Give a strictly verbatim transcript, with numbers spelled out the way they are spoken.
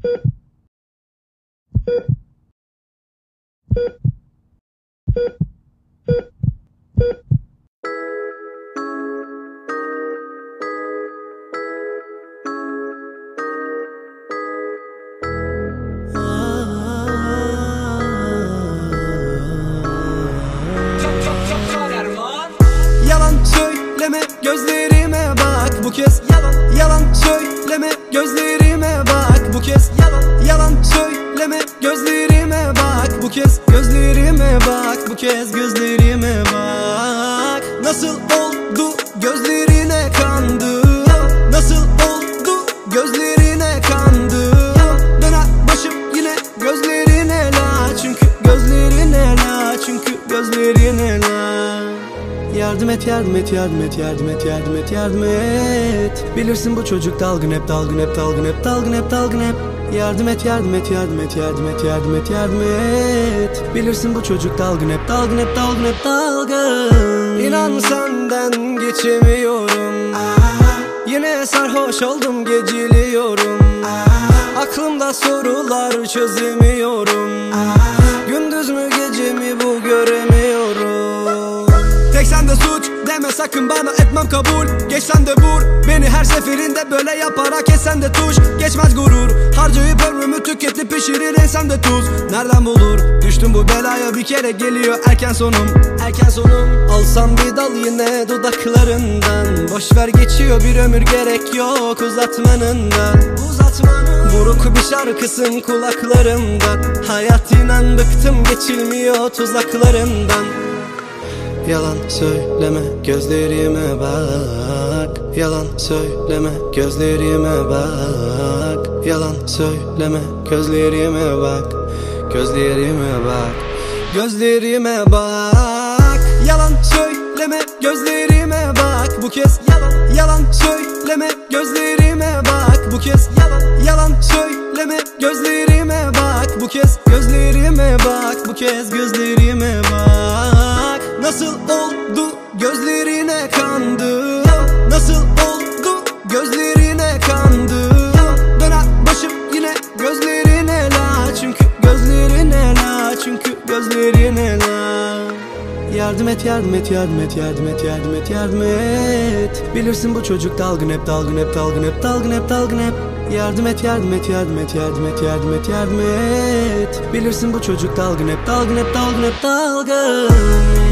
Yalan söyleme, gözlerime bak bu kez. Yalan, yalan söyleme, gözlerime bak bu kez. Yalan, yalan söyleme, gözlerime bak bu kez. Gözlerime bak bu kez, gözlerime bak. Nasıl oldu gözlerine kandım? Nasıl oldu gözlerine kandım? Döner başım yine gözlerine la. Çünkü gözlerine la, çünkü gözlerine la. Yardım et, yardım et, yardım et, yardım et, yardım et, yardım et. Bilirsin bu çocuk dalgın hep, dalgın hep, dalgın hep, dalgın hep, dalgın hep. Yardım et, yardım et, yardım et, yardım et, yardım et, yardım et. Bilirsin bu çocuk dalgın hep, dalgın hep, dalgın hep, dalgın. İnan senden geçemiyorum. Yine sarhoş oldum, geciliyorum. Aklımda sorular çözemiyorum. Gündüz mü gece mi bu göremiyorum. Tek sende suç deme sakın bana, etmem kabul. Geçsen de vur beni her seferinde, böyle yaparak esen de tuş. Geçmez gurur, harcayıp ömrümü tüketip pişirir insan de tuz. Nereden bulur, düştüm bu belaya bir kere, geliyor erken sonum. Erken sonum. Alsam bir dal yine dudaklarından. Boşver geçiyor bir ömür, gerek yok uzatmanın da. Uzatmanın. Buruk bir şarkısın kulaklarımda. Hayat inan bıktım, geçilmiyor tuzaklarından. Yalan söyleme, gözlerime bak. Yalan söyleme, gözlerime bak. Yalan söyleme, gözlerime bak. Gözlerime bak. Gözlerime bak. Yalan söyleme, gözlerime bak bu kez. Yalan, yalan söyleme, gözlerime bak bu kez. Yalan, yalan söyleme, gözlerime bak bu kez. Gözlerime bak bu kez, gözlerime bak. Nasıl oldu gözlerine kandım? Nasıl oldu gözlerine kandım? Döner başım yine gözlerine la. Çünkü gözlerine la, çünkü gözlerine la. Yardım et, yardım et, yardım et, yardım et, yardım et, yardım et. Bilirsin bu çocuk dalgın hep, dalgın hep, dalgın hep, dalgın hep, dalgın hep. Yardım et, yardım et, yardım et, yardım et, yardım et, yardım et. Bilirsin bu çocuk dalgın hep, dalgın hep, dalgın hep, dalgın.